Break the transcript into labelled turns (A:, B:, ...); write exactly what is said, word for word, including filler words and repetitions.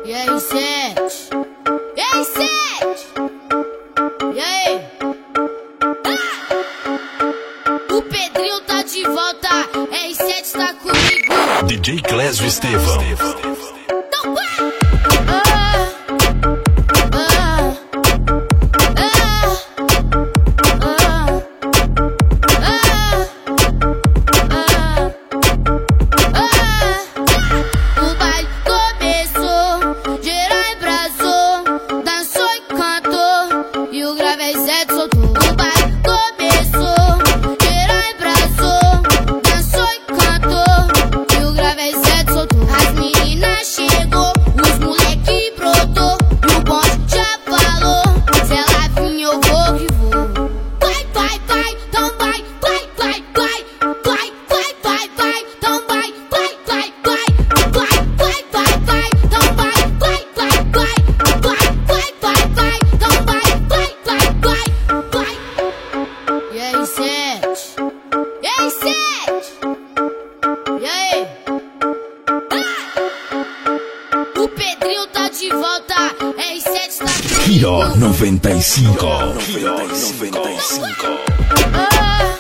A: E aí, sete? E aí, sete? E aí? Ah! O Pedrinho tá de volta, R sete tá comigo.
B: D J Clésio Estevão.
A: Então vai! Ah, ah, ah, ah, ah, ah. O baile começou, geral embrasou, dançou e cantou, e o grave é sete soltou. O baile começou, geral embrasou, dançou e cantou, e o grave é sete soltou. As meninas chegou, os moleque brotou, e o bonde já falou, se ela vir eu vou que vou. Vai, vai, vai, então vai, vai, vai, vai, vai, vai, vai, vai, então vai, vai, vai, vai, vai, vai, vai, vai, então vai, vai, vai, vai, vai, vai, vai, vai, então vai, vai, vai, vai, vai. E aí, sete? E aí, sete? E aí? Ah! O Pedrinho tá de volta, R sete tá comigo.
B: Hero noventa e cinco.
A: Ah!